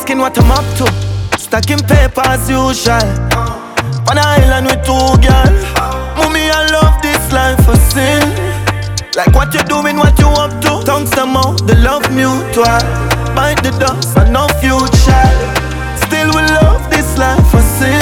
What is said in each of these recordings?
asking what I'm up to. Stacking paper as usual. On an island with 2 girls. Mommy, I love this life for sin. Like what you doing, what you up to. Tongues them out, the love mutual. Bite the dust, and no future. Still we love this life for sin.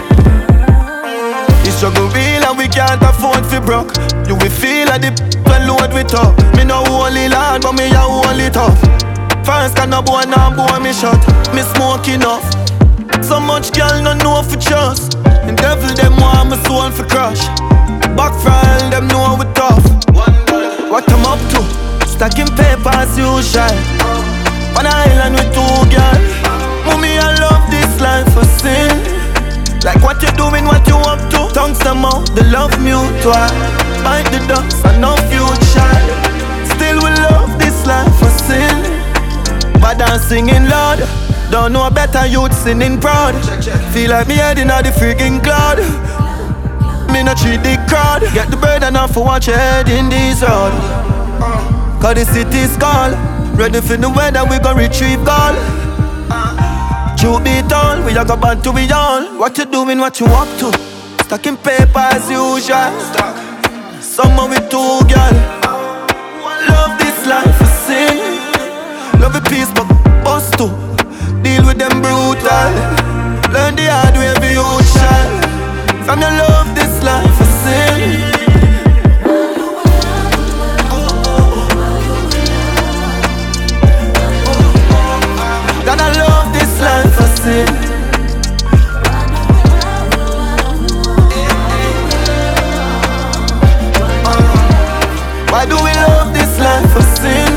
The struggle real and we can't afford to broke. You will feel like the when load we talk. Me no holy Lord, but me a holy tough. First can no boy, now boy me shot. Me smoke enough. So much girl no know for trust. And devil them want my soul for crush. Backfire them know we tough. What I'm up to? Stacking paper as usual. On an island with 2 girls. Mommy, I love this life for sin. Like what you doing, what you up to. Tongues them out, the love mutual. Bite the dust and no future. Still we love this life for sin. But I'm singing loud. Don't know better youth sinning proud. Feel like me heading out the freaking cloud. Me no treat the crowd. Get the burden off for watch your head in this road. Cause the city's call. Ready for the weather, we gon' retrieve gold. You beat all, we a go back to we all. What you doing, what you up to? Stacking paper as usual. Summer with 2 girl. Love this life for sin. Love the peace but us too. Deal with them brutal. Learn the hard way for you shall. From your love this life for sin. Gotta love this life for sin. Why do we love this life for sin?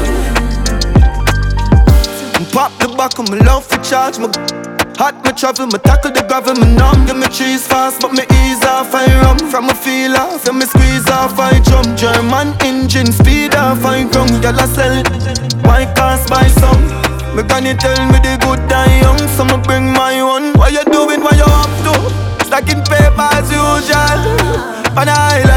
Pop the back of my love for charge. My hot, me travel, me tackle the gravel, me numb. Get me trees fast, but me ease off, I rum. From me feel off, and me squeeze off, I jump. German engine, speed off, I run. Y'all a sell it, why cost by some? Me granny tell me the good die young, so me bring my one. What you doing, what you up to? Stacking paper as usual. On the island